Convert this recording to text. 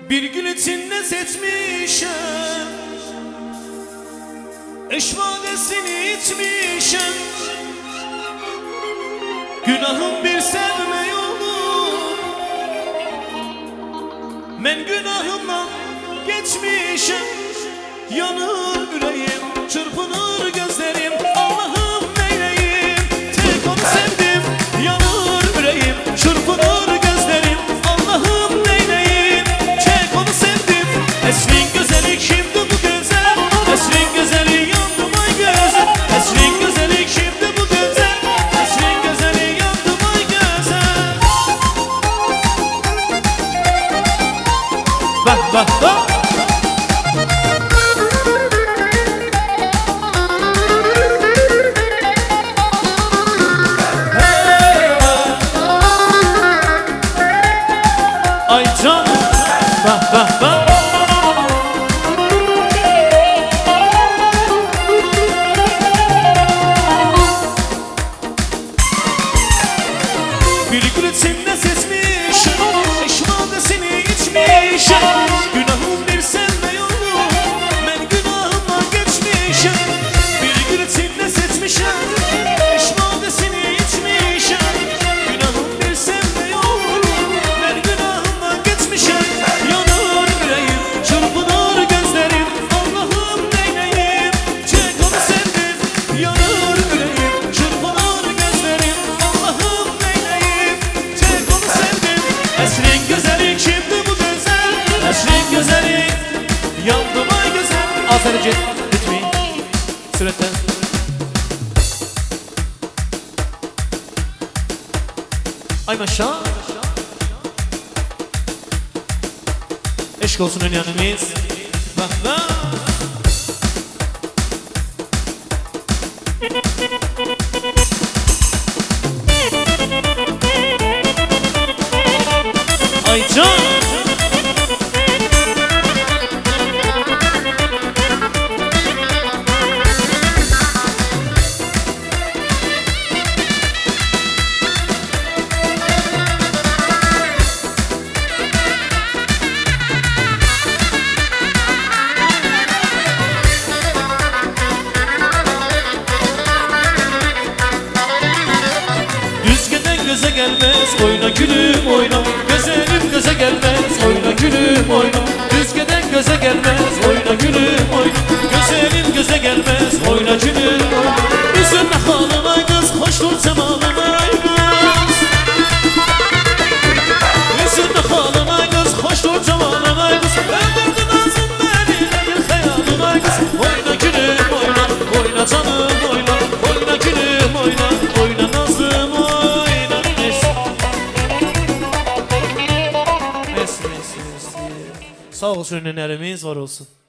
Bir gül içinde seçmişim, eşvadesini içmişim. Günahım bir sevme yolu, men günahımdan geçmişim. Yanır yüreğim, çırpınır gözlerim. Allah'ım neyleyim, tek onu sevdim. Yanır yüreğim, çırpınır gözlerim. Allah'ım neyleyim, tek onu sevdim. Esrin güzeli kimdi bu güzel? Esrin güzeli yandım ay güzel. Esrin güzeli kimdi bu güzel? Esrin güzeli yandım ay güzel. Bak bak bak. Ay canım, bak bak bak. Bir gül içinde seçmişim, eşvadesini içmişim. Günahım bir sevme yolu, ben günahımdan geçmişim. Bir gül içinde seçmişim, eşvadesini içmişim. Günahım bir sevme yolu, ben günahımdan geçmişim. Yanır yüreğim, çırpınır gözlerim. Allah'ım neyleyim, çek onu sevdim. Yanır yüreğim, çırpınır gözlerim. Allah'ım neyleyim, çek onu sevdim. Esrin güzeli kimdi bu güzel? Esrin güzeli yandım ay güzel. Azerce bitmeyin süretten. Ay maşallah. Eşk olsun önyanımız. Bak bak. Ay can. Göze gelmez, oyna gülüm oyna. Güzelim göze gelmez, oyna gülüm oyna. Düzgeden göze gelmez, oyna gülüm oyna. Güzelim göze gelmez, oyna gülüm oyna. Üzülme halın ay kız, hoş dur cemalın ay kız. Üzülme halın ay kız, hoş dur cemalın ay kız. Öldürdün ağzın beni, bir hayalın ay kız. Oyna gülüm oyna, oyna canım oyna. Oyna gülüm oyna, oyna nazım oyna. Sağ olsun ünlülerimiz var olsun.